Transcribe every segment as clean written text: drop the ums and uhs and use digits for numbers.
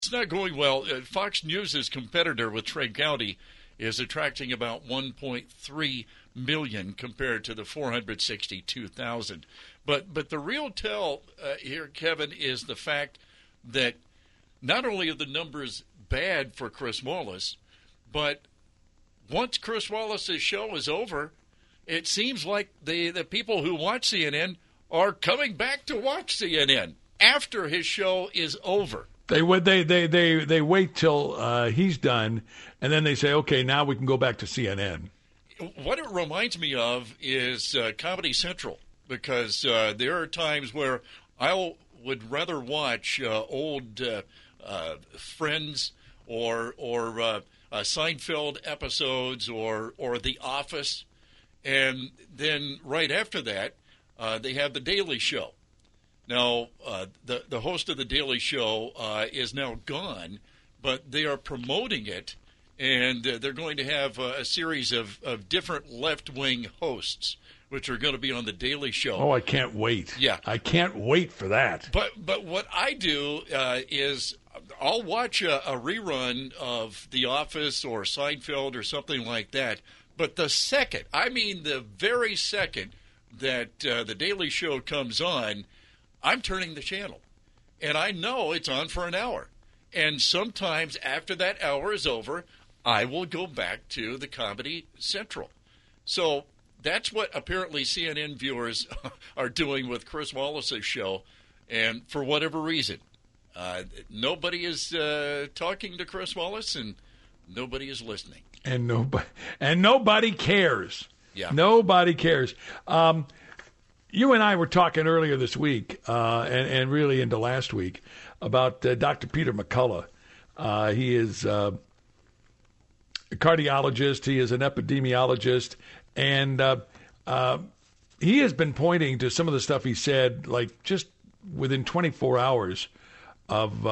It's not going well. Fox News' competitor with Trey County is attracting about 1.3 million compared to the 462,000. But the real tell here, Kevin, is the fact that not only are the numbers bad for Chris Wallace, but once Chris Wallace's show is over, it seems like the people who watch CNN are coming back to watch CNN after his show is over. They wait till he's done, and then they say, okay, now we can go back to CNN. What it reminds me of is Comedy Central, because there are times where I would rather watch old Friends or Seinfeld episodes or The Office, and then right after that, they have The Daily Show. Now, the host of The Daily Show is now gone, but they are promoting it, and they're going to have a series of different left-wing hosts, which are going to be on The Daily Show. Oh, I can't wait. Yeah. I can't wait for that. But what I do is I'll watch a rerun of The Office or Seinfeld or something like that, but the very second that The Daily Show comes on, I'm turning the channel, and I know it's on for an hour. And sometimes after that hour is over, I will go back to the Comedy Central. So that's what apparently CNN viewers are doing with Chris Wallace's show, and for whatever reason, nobody is talking to Chris Wallace, and nobody is listening. And nobody cares. Yeah. Nobody cares. You and I were talking earlier this week, and really into last week, about Dr. Peter McCullough. He is a cardiologist. He is an epidemiologist. And he has been pointing to some of the stuff he said, like just within 24 hours of,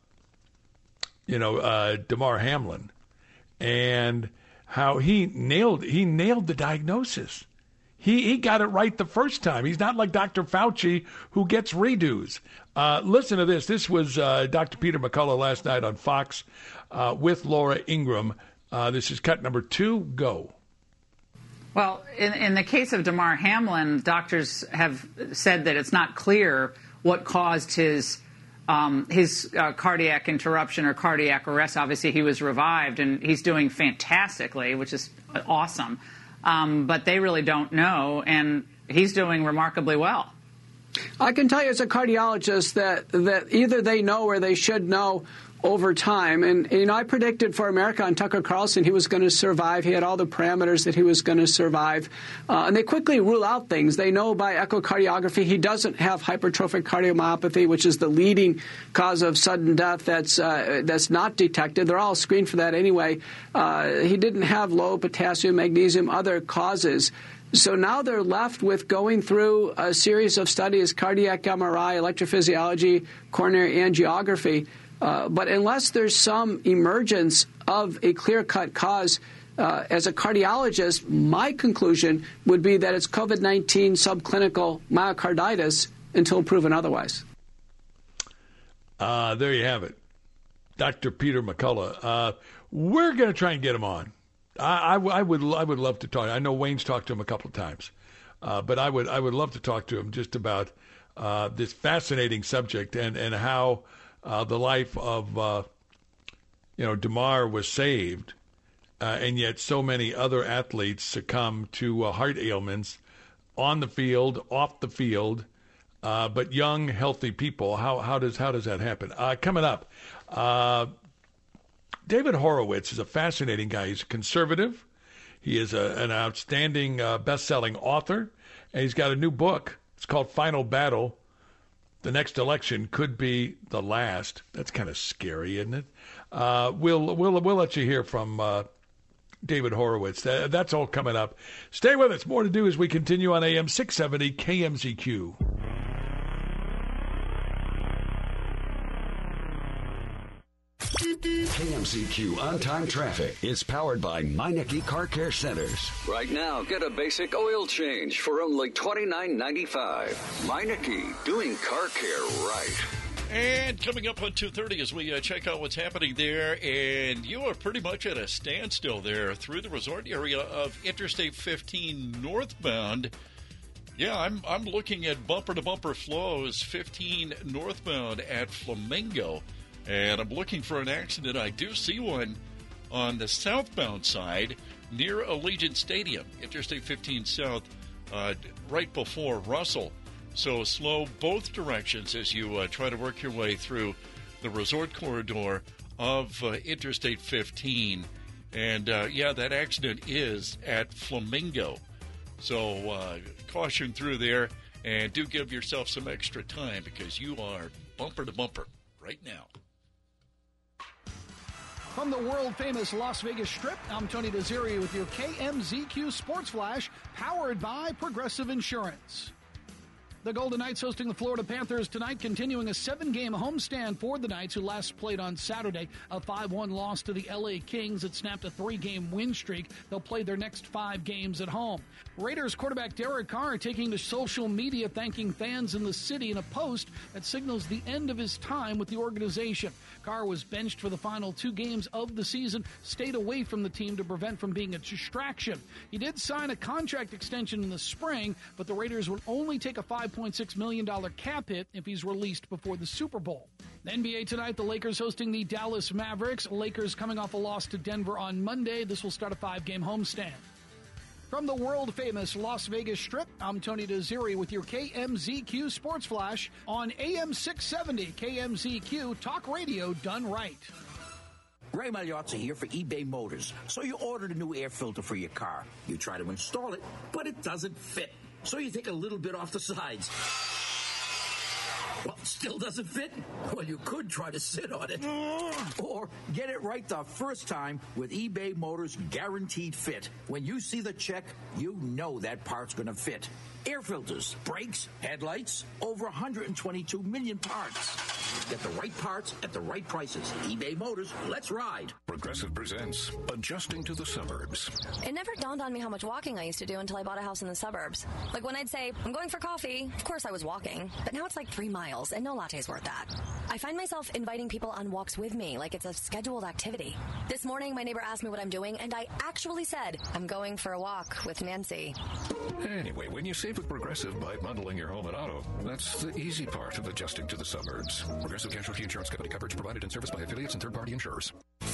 Damar Hamlin, and how he nailed the diagnosis. He got it right the first time. He's not like Dr. Fauci, who gets redos. Listen to this. This was Dr. Peter McCullough last night on Fox with Laura Ingraham. This is cut number 2. Go. Well, in the case of Damar Hamlin, doctors have said that it's not clear what caused his cardiac interruption or cardiac arrest. Obviously, he was revived, and he's doing fantastically, which is awesome. But they really don't know, and he's doing remarkably well. I can tell you as a cardiologist that either they know or they should know over time. And, I predicted for America on Tucker Carlson he was going to survive. He had all the parameters that he was going to survive. And they quickly rule out things. They know by echocardiography he doesn't have hypertrophic cardiomyopathy, which is the leading cause of sudden death that's not detected. They're all screened for that anyway. He didn't have low potassium, magnesium, other causes. So now they're left with going through a series of studies, cardiac MRI, electrophysiology, coronary angiography. But unless there's some emergence of a clear-cut cause, as a cardiologist, my conclusion would be that it's COVID-19 subclinical myocarditis until proven otherwise. There you have it. Dr. Peter McCullough. We're going to try and get him on. I would love to talk. I know Wayne's talked to him a couple of times, but I would love to talk to him just about this fascinating subject and how the life of Damar was saved, and yet so many other athletes succumb to heart ailments on the field, off the field, but young, healthy people. How does that happen? Coming up. David Horowitz is a fascinating guy. He's a conservative. He is an outstanding best-selling author, and he's got a new book. It's called Final Battle. The next election could be the last. That's kind of scary, isn't it? We'll let you hear from David Horowitz. That's all coming up. Stay with us. More to do as we continue on AM 670 KMZQ. KMZQ On-Time Traffic is powered by Meineke Car Care Centers. Right now, get a basic oil change for only $29.95. Meineke, doing car care right. And coming up on 2:30 as we check out what's happening there, and you are pretty much at a standstill there through the resort area of Interstate 15 northbound. Yeah, I'm looking at bumper-to-bumper flows 15 northbound at Flamingo, and I'm looking for an accident. I do see one on the southbound side near Allegiant Stadium, Interstate 15 South, right before Russell. So slow both directions as you try to work your way through the resort corridor of Interstate 15. And, that accident is at Flamingo. So caution through there, and do give yourself some extra time because you are bumper to bumper right now. From the world-famous Las Vegas Strip, I'm Tony Desiri with your KMZQ Sports Flash, powered by Progressive Insurance. The Golden Knights hosting the Florida Panthers tonight, continuing a 7-game homestand for the Knights, who last played on Saturday. A 5-1 loss to the LA Kings that snapped a 3-game win streak. They'll play their next 5 games at home. Raiders quarterback Derek Carr taking to social media, thanking fans in the city in a post that signals the end of his time with the organization. Carr was benched for the final 2 games of the season, stayed away from the team to prevent from being a distraction. He did sign a contract extension in the spring, but the Raiders will only take a $5.6 million cap hit if he's released before the Super Bowl. The NBA tonight, the Lakers hosting the Dallas Mavericks. Lakers coming off a loss to Denver on Monday. This will start a 5-game homestand. From the world-famous Las Vegas Strip, I'm Tony Desiri with your KMZQ Sports Flash on AM 670 KMZQ Talk Radio done right. Ray Magliozzi here for eBay Motors. So you ordered a new air filter for your car. You try to install it, but it doesn't fit. So you take a little bit off the sides. Well, still doesn't fit? Well, you could try to sit on it. Or get it right the first time with eBay Motors Guaranteed Fit. When you see the check, you know that part's going to fit. Air filters, brakes, headlights, over 122 million parts. Get the right parts at the right prices. eBay Motors, let's ride. Progressive presents Adjusting to the Suburbs. It never dawned on me how much walking I used to do until I bought a house in the suburbs. Like when I'd say, I'm going for coffee, of course I was walking. But now it's like 3 miles, and no latte's worth that. I find myself inviting people on walks with me, like it's a scheduled activity. This morning, my neighbor asked me what I'm doing, and I actually said, I'm going for a walk with Nancy. Anyway, when you save with Progressive by bundling your home and auto, that's the easy part of adjusting to the suburbs. Progressive Casualty Insurance Company. Coverage provided and serviced by affiliates and third-party insurers.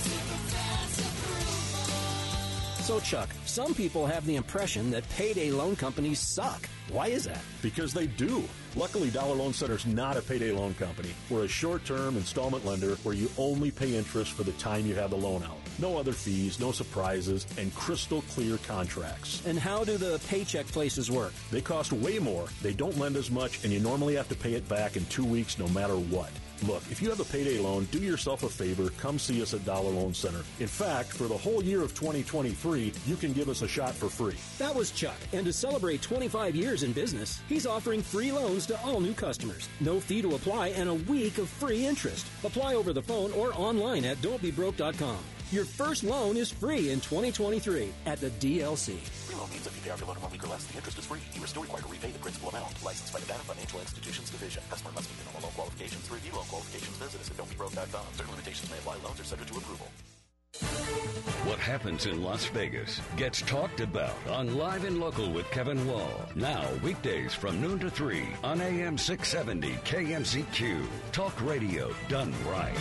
So, Chuck, some people have the impression that payday loan companies suck. Why is that? Because they do. Luckily, Dollar Loan Center's not a payday loan company. We're a short-term installment lender where you only pay interest for the time you have the loan out. No other fees, no surprises, and crystal clear contracts. And how do the paycheck places work? They cost way more, they don't lend as much, and you normally have to pay it back in 2 weeks no matter what. Look, if you have a payday loan, do yourself a favor, come see us at Dollar Loan Center. In fact, for the whole year of 2023, you can give us a shot for free. That was Chuck, and to celebrate 25 years in business, he's offering free loans to all new customers. No fee to apply and a week of free interest. Apply over the phone or online at don'tbebroke.com. Your first loan is free in 2023 at the DLC. Free loan means if you pay off your loan in 1 week or less, the interest is free. You are still required to repay the principal amount. Licensed by the Nevada Financial Institutions Division. Customer must meet minimal loan qualifications. To review loan qualifications, visit us at don'tbebroke.com. Certain limitations may apply. Loans are subject to approval. What happens in Las Vegas gets talked about on Live and Local with Kevin Wall. Now, weekdays from noon to 3 on AM 670 KMZQ. Talk radio done right.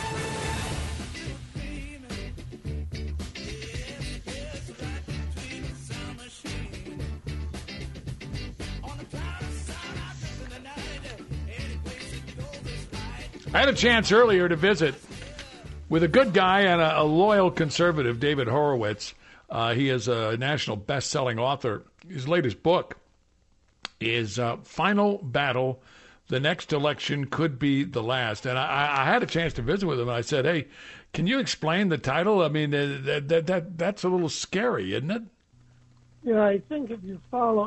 I had a chance earlier to visit with a good guy and a loyal conservative, David Horowitz. He is a national best-selling author. His latest book is Final Battle. The next election could be the last. And I had a chance to visit with him, and I said, hey, can you explain the title? I mean, that's a little scary, isn't it? Yeah, I think if you follow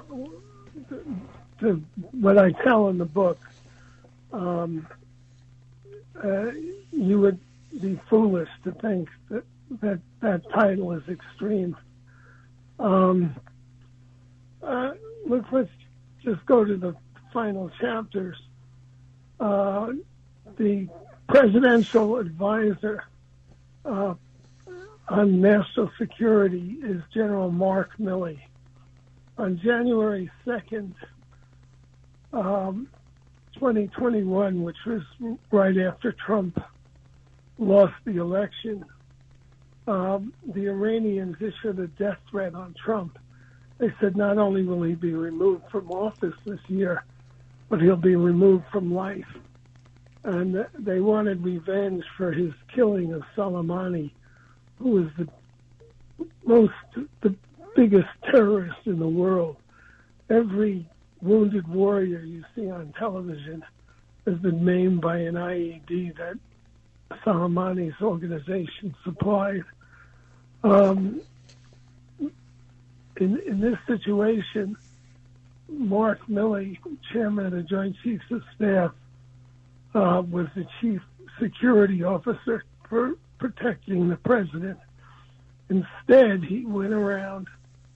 what I tell in the book, you would be foolish to think that title is extreme. Let's just go to the final chapters. the presidential advisor on national security is General Mark Milley. On January 2nd, 2021, which was right after Trump lost the election, the Iranians issued a death threat on Trump. They said not only will he be removed from office this year, but he'll be removed from life. And they wanted revenge for his killing of Soleimani, who was the biggest terrorist in the world. Every wounded warrior you see on television has been maimed by an IED that Soleimani's organization supplied. In this situation, Mark Milley, chairman of the Joint Chiefs of Staff, was the chief security officer for protecting the president. Instead, he went around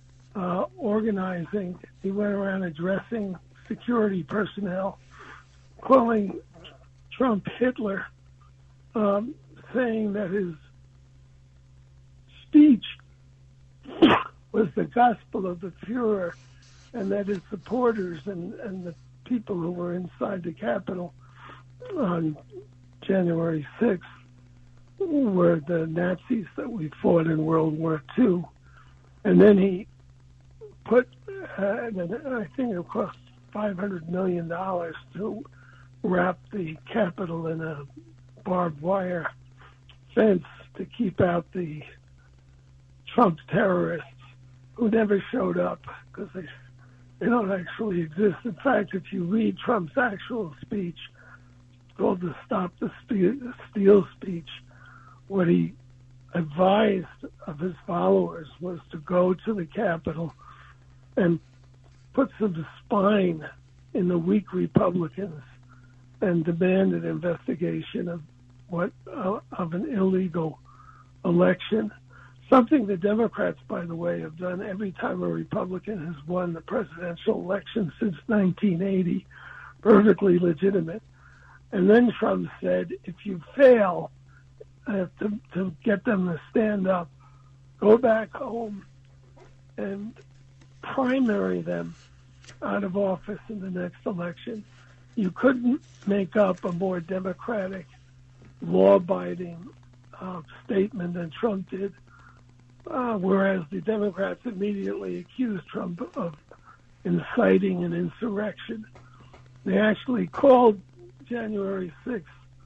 addressing security personnel, calling Trump Hitler, saying that his speech was the gospel of the Fuhrer, and that his supporters and the people who were inside the Capitol on January 6th were the Nazis that we fought in World War II. And then he put, I think it cost $500 million to wrap the Capitol in a barbed wire fence to keep out the Trump terrorists who never showed up because they don't actually exist. In fact, if you read Trump's actual speech, called the Stop the Steal speech, what he advised of his followers was to go to the Capitol and put some spine in the weak Republicans and demand an investigation of an illegal election. Something the Democrats, by the way, have done every time a Republican has won the presidential election since 1980, perfectly legitimate. And then Trump said, if you fail to get them to stand up, go back home and primary them out of office in the next election. You couldn't make up a more democratic, law-abiding statement than Trump did, whereas the Democrats immediately accused Trump of inciting an insurrection. They actually called January 6th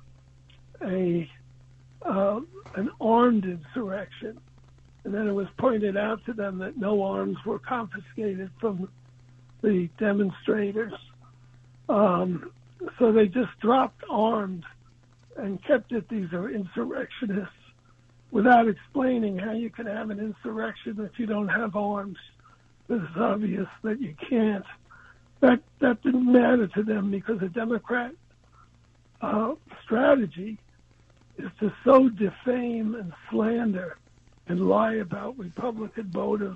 an armed insurrection. And then it was pointed out to them that no arms were confiscated from the demonstrators. So they just dropped arms and kept it, these are insurrectionists, without explaining how you can have an insurrection if you don't have arms. It's obvious that you can't. That didn't matter to them because the Democrat strategy is to so defame and slander and lie about Republican motives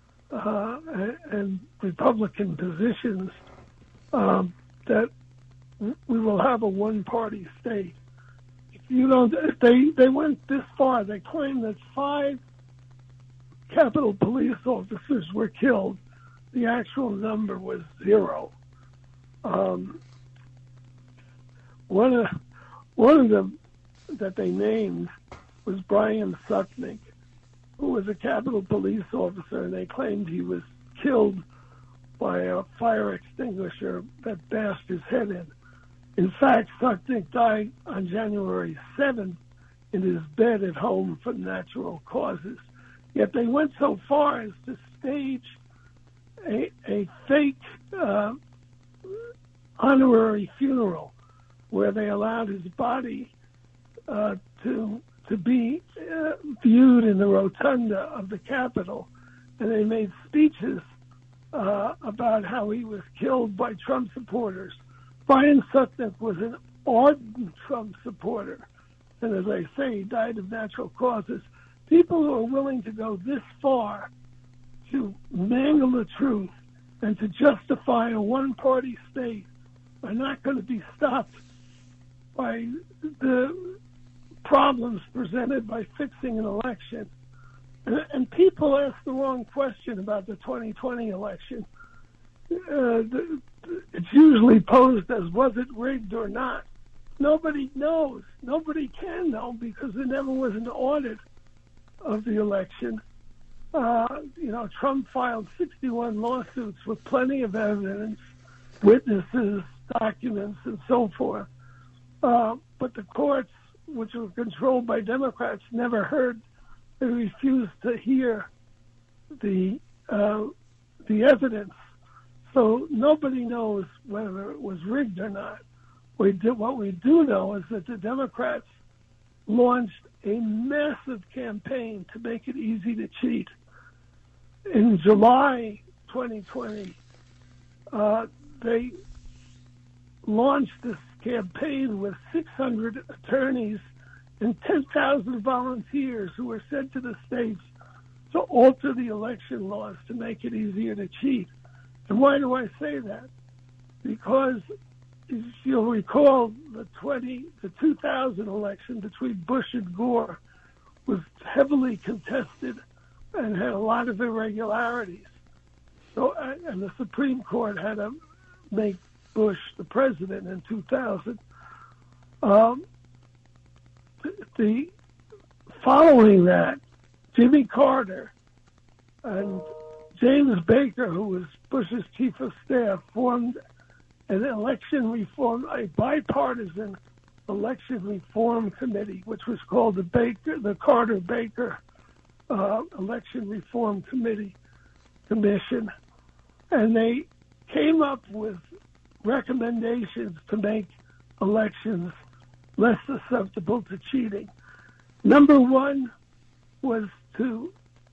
and Republican positions that we will have a one-party state. If they went this far, they claimed that 5 Capitol police officers were killed. The actual number was 0. One of them that they named was Brian Sutnick, who was a Capitol police officer, and they claimed he was killed by a fire extinguisher that bashed his head in. In fact, Sutnick died on January 7th in his bed at home from natural causes. Yet they went so far as to stage a fake honorary funeral where they allowed his body to be viewed in the rotunda of the Capitol, and they made speeches about how he was killed by Trump supporters. Brian Sutnick was an ardent Trump supporter, and as I say, he died of natural causes. People who are willing to go this far to mangle the truth and to justify a one-party state are not going to be stopped by the problems presented by fixing an election. And people ask the wrong question about the 2020 election. It's usually posed as, was it rigged or not? Nobody knows. Nobody can know because there never was an audit of the election. Trump filed 61 lawsuits with plenty of evidence, witnesses, documents, and so forth. But the courts, which were controlled by Democrats, never heard. They refused to hear the evidence. So nobody knows whether it was rigged or not. What we do know is that the Democrats launched a massive campaign to make it easy to cheat. In July 2020, they launched this campaign with 600 attorneys and 10,000 volunteers who were sent to the states to alter the election laws to make it easier to cheat. And why do I say that? Because if you'll recall, the 2000 election between Bush and Gore was heavily contested and had a lot of irregularities. So, and the Supreme Court had to make Bush the president in 2000. The following that, Jimmy Carter and James Baker, who was Bush's chief of staff, formed an a bipartisan election reform committee, which was called the Carter-Baker Election Reform Commission, and they came up with recommendations to make elections less susceptible to cheating. Number one was to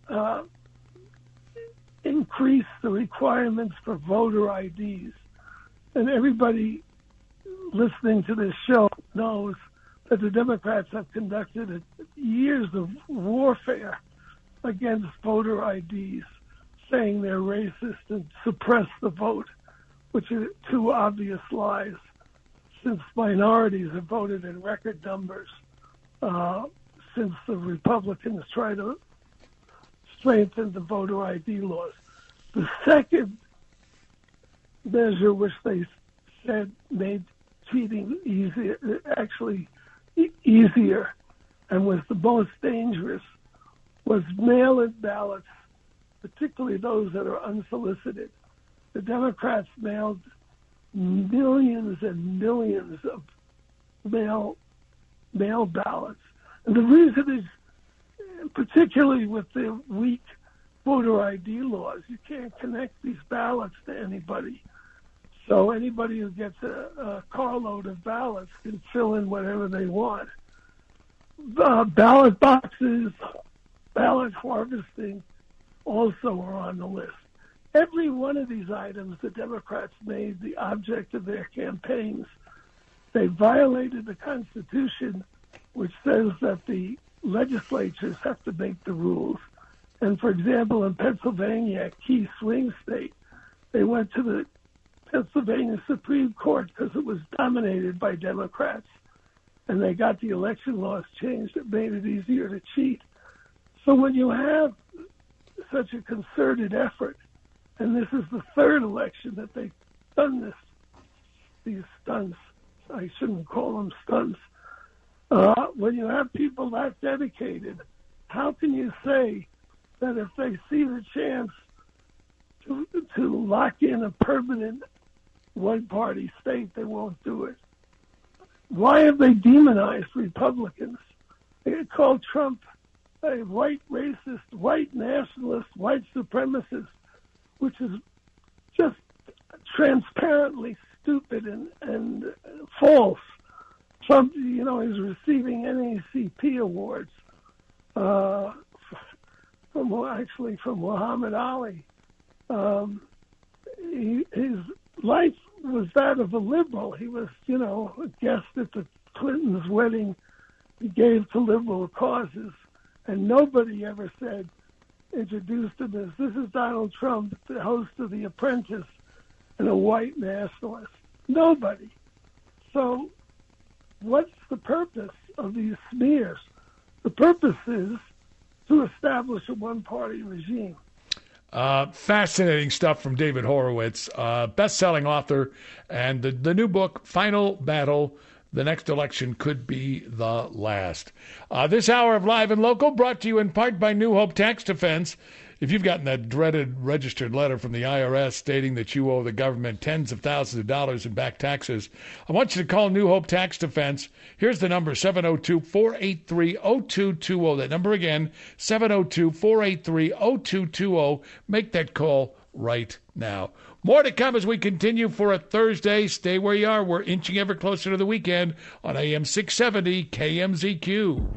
increase the requirements for voter IDs. And everybody listening to this show knows that the Democrats have conducted years of warfare against voter IDs, saying they're racist and suppress the vote, which are two obvious lies, since minorities have voted in record numbers since the Republicans tried to strengthen the voter ID laws. The second measure, which they said made cheating easier, and was the most dangerous, was mail-in ballots, particularly those that are unsolicited. The Democrats mailed millions and millions of mail ballots. And the reason is, particularly with the weak voter ID laws, you can't connect these ballots to anybody. So anybody who gets a carload of ballots can fill in whatever they want. Ballot boxes, ballot harvesting also are on the list. Every one of these items the Democrats made the object of their campaigns. They violated the Constitution, which says that the legislatures have to make the rules. And for example, in Pennsylvania, a key swing state, they went to the Pennsylvania Supreme Court because it was dominated by Democrats, and they got the election laws changed that made it easier to cheat. So when you have such a concerted effort, and this is the third election that they've done these stunts, I shouldn't call them stunts, when you have people that dedicated, how can you say that if they see the chance to lock in a permanent one-party state, they won't do it? Why have they demonized Republicans? They called Trump a white racist, white nationalist, white supremacist, which is just transparently stupid and false. Trump, is receiving NAACP awards from Muhammad Ali. His life was that of a liberal. He was, a guest at the Clintons' wedding. He gave to liberal causes, and nobody ever introduced him as, this is Donald Trump, the host of The Apprentice, and a white nationalist. Nobody. So what's the purpose of these smears? The purpose is to establish a one-party regime. Fascinating stuff from David Horowitz, best-selling author, and the new book, Final Battle, The Next Election Could Be the Last. This hour of Live and Local brought to you in part by New Hope Tax Defense. If you've gotten that dreaded registered letter from the IRS stating that you owe the government tens of thousands of dollars in back taxes, I want you to call New Hope Tax Defense. Here's the number, 702-483-0220. That number again, 702-483-0220. Make that call right now. More to come as we continue for a Thursday. Stay where you are. We're inching ever closer to the weekend on AM 670 KMZQ.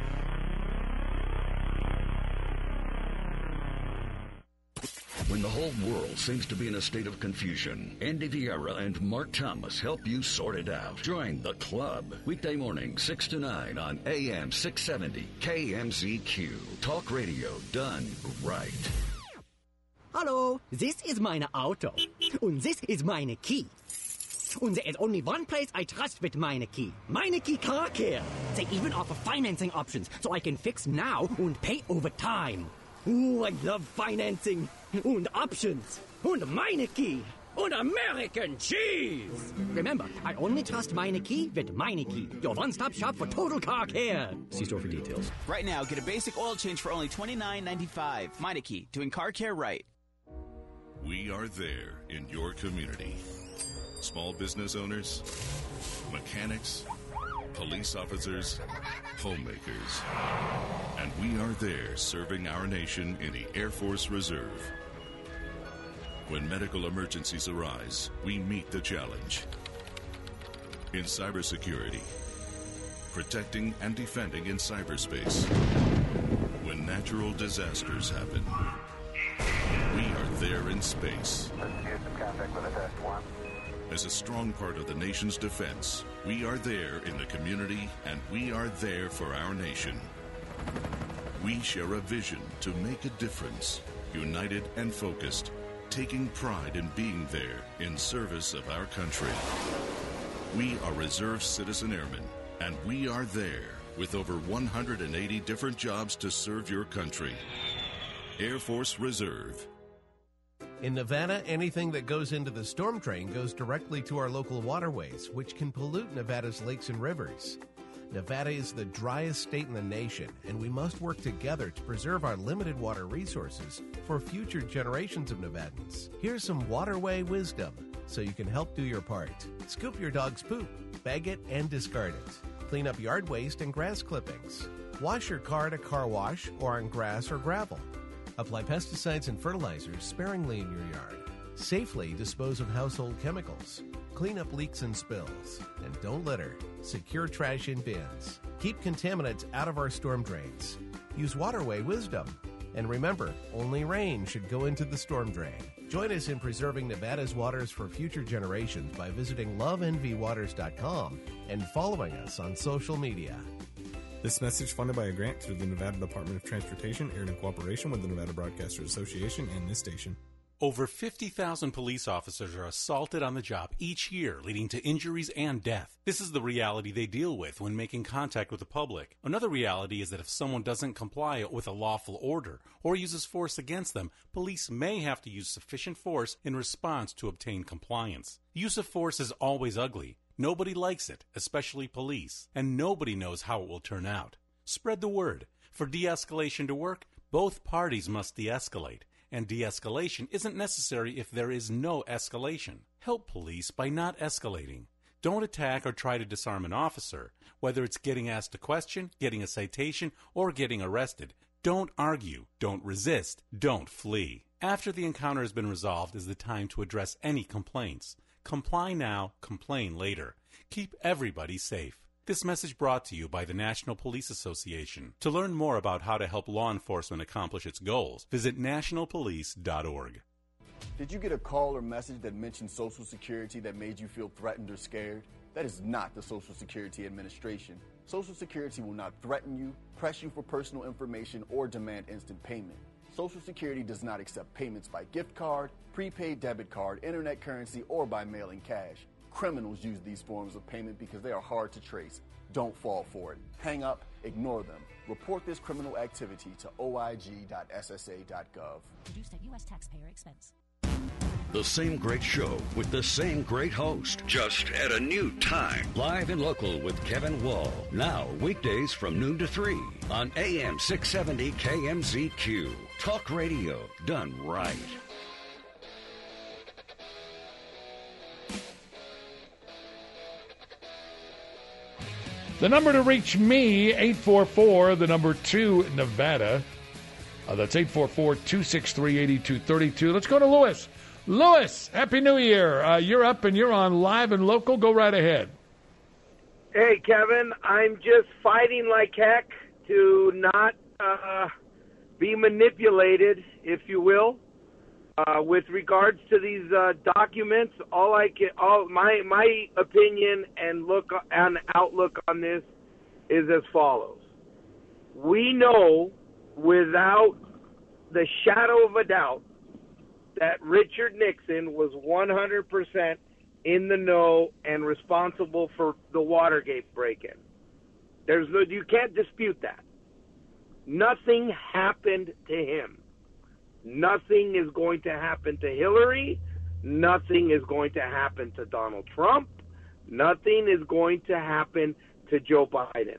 When the whole world seems to be in a state of confusion, Andy Vieira and Mark Thomas help you sort it out. Join the club. Weekday morning, 6 to 9 on AM 670 KMZQ. Talk radio done right. Hallo, this is meine Auto. Und this is meine key. And there is only one place I trust with meine key. Meine Key Car Care. They even offer financing options, so I can fix now and pay over time. Ooh, I love financing. And options. And meine Key. And American cheese. Remember, I only trust meine Key with meine Key. Your one-stop shop for total car care. See store for details. Right now, get a basic oil change for only $29.95. Meineke, doing car care right. We are there in your community. Small business owners, mechanics, police officers, homemakers. And we are there serving our nation in the Air Force Reserve. When medical emergencies arise, we meet the challenge. In cybersecurity, protecting and defending in cyberspace. When natural disasters happen, we are there in space. As a strong part of the nation's defense, we are there in the community, and we are there for our nation. We share a vision to make a difference, united and focused, taking pride in being there in service of our country. We are Reserve Citizen Airmen, and we are there with over 180 different jobs to serve your country. Air Force Reserve. In Nevada, anything that goes into the storm drain goes directly to our local waterways, which can pollute Nevada's lakes and rivers. Nevada is the driest state in the nation, and we must work together to preserve our limited water resources for future generations of Nevadans. Here's some waterway wisdom so you can help do your part. Scoop your dog's poop, bag it, and discard it. Clean up yard waste and grass clippings. Wash your car at a car wash or on grass or gravel. Apply pesticides and fertilizers sparingly in your yard. Safely dispose of household chemicals. Clean up leaks and spills. And don't litter. Secure trash in bins. Keep contaminants out of our storm drains. Use waterway wisdom. And remember, only rain should go into the storm drain. Join us in preserving Nevada's waters for future generations by visiting loveenvywaters.com and following us on social media. This message funded by a grant through the Nevada Department of Transportation, aired in cooperation with the Nevada Broadcasters Association and this station. Over 50,000 police officers are assaulted on the job each year, leading to injuries and death. This is the reality they deal with when making contact with the public. Another reality is that if someone doesn't comply with a lawful order or uses force against them, police may have to use sufficient force in response to obtain compliance. Use of force is always ugly. Nobody likes it, especially police, and nobody knows how it will turn out. Spread the word. For de-escalation to work, both parties must de-escalate, and de-escalation isn't necessary if there is no escalation. Help police by not escalating. Don't attack or try to disarm an officer, whether it's getting asked a question, getting a citation, or getting arrested. Don't argue, don't resist, don't flee. After the encounter has been resolved is the time to address any complaints. Comply now, complain later. Keep everybody safe. This message brought to you by the National Police Association. To learn more about how to help law enforcement accomplish its goals, visit nationalpolice.org. Did you get a call or message that mentioned Social Security that made you feel threatened or scared? That is not the Social Security Administration. Social Security will not threaten you, press you for personal information, or demand instant payment. Social Security does not accept payments by gift card, prepaid debit card, internet currency, or by mailing cash. Criminals use these forms of payment because they are hard to trace. Don't fall for it. Hang up, ignore them. Report this criminal activity to oig.ssa.gov. Produced at U.S. taxpayer expense. The same great show with the same great host, just at a new time. Live and Local with Kevin Wall. Now, weekdays from noon to 3 on AM 670 KMZQ. Talk radio done right. The number to reach me, 844, the number 2, Nevada. That's 844-263-8232. Let's go to Lewis. Lewis, Happy New Year. You're up and you're on Live and Local. Go right ahead. Hey, Kevin, I'm just fighting like heck to not be manipulated, if you will, with regards to these documents. My opinion and outlook on this is as follows. We know without the shadow of a doubt that Richard Nixon was 100% in the know and responsible for the Watergate break-in. You can't dispute that. Nothing happened to him. Nothing is going to happen to Hillary. Nothing is going to happen to Donald Trump. Nothing is going to happen to Joe Biden.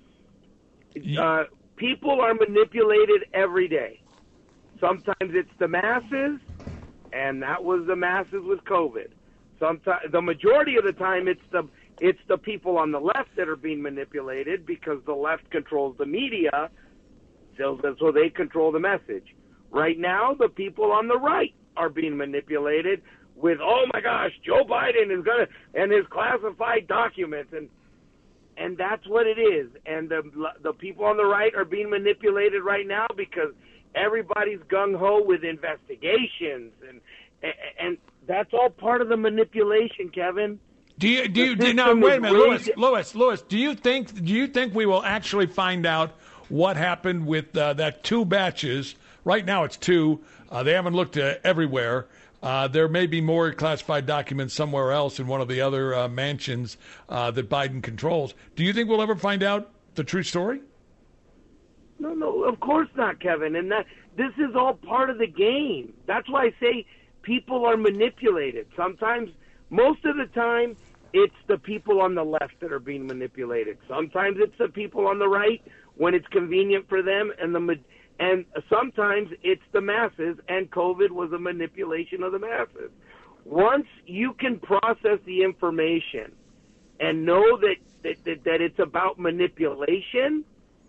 People are manipulated every day. Sometimes it's the masses, and that was the masses with COVID. Sometimes, the majority of the time, it's the people on the left that are being manipulated because the left controls the media, so they control the message. Right now, the people on the right are being manipulated with, oh my gosh, Joe Biden is and his classified documents, and that's what it is. And the people on the right are being manipulated right now because everybody's gung-ho with investigations, and that's all part of the manipulation, Kevin. Do you now wait a minute, Lewis? Do you think we will actually find out what happened with that 2 batches? Right now it's 2. They haven't looked everywhere. There may be more classified documents somewhere else in one of the other mansions that Biden controls. Do you think we'll ever find out the true story? No, of course not, Kevin. And this is all part of the game. That's why I say people are manipulated. Sometimes, most of the time, it's the people on the left that are being manipulated. Sometimes it's the people on the right when it's convenient for them, and sometimes it's the masses, and COVID was a manipulation of the masses. Once you can process the information and know that it's about manipulation,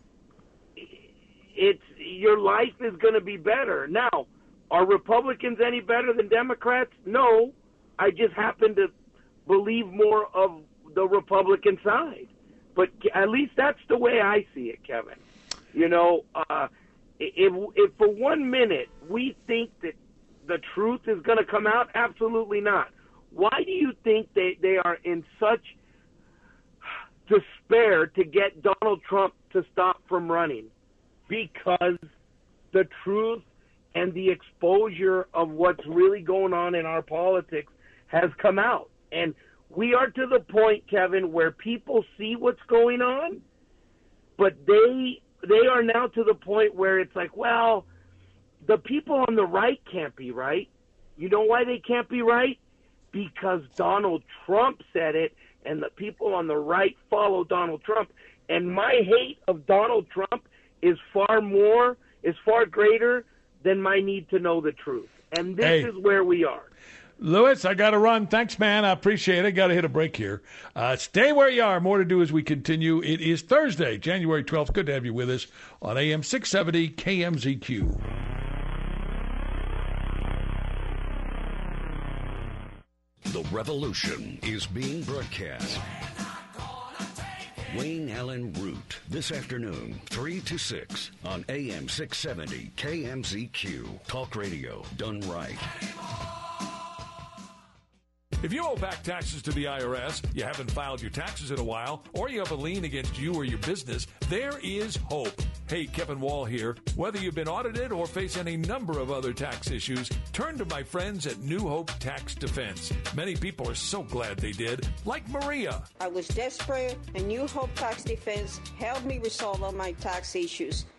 your life is going to be better. Now, are Republicans any better than Democrats? No. I just happen to believe more of the Republican side. But at least that's the way I see it, Kevin. You know, if for 1 minute we think that the truth is going to come out, absolutely not. Why do you think they are in such despair to get Donald Trump to stop from running? Because the truth and the exposure of what's really going on in our politics has come out. And we are to the point, Kevin, where people see what's going on, but they are now to the point where it's like, well, the people on the right can't be right. You know why they can't be right? Because Donald Trump said it, and the people on the right follow Donald Trump. And my hate of Donald Trump is far greater than my need to know the truth. And this is where we are. Lewis, I got to run. Thanks, man. I appreciate it. Got to hit a break here. Stay where you are. More to do as we continue. It is Thursday, January 12th. Good to have you with us on AM 670 KMZQ. The revolution is being broadcast. Wayne Allen Root, this afternoon, 3 to 6 on AM 670 KMZQ. Talk radio done right. If you owe back taxes to the IRS, you haven't filed your taxes in a while, or you have a lien against you or your business, there is hope. Hey, Kevin Wall here. Whether you've been audited or face any number of other tax issues, turn to my friends at New Hope Tax Defense. Many people are so glad they did, like Maria. I was desperate, and New Hope Tax Defense helped me resolve all my tax issues.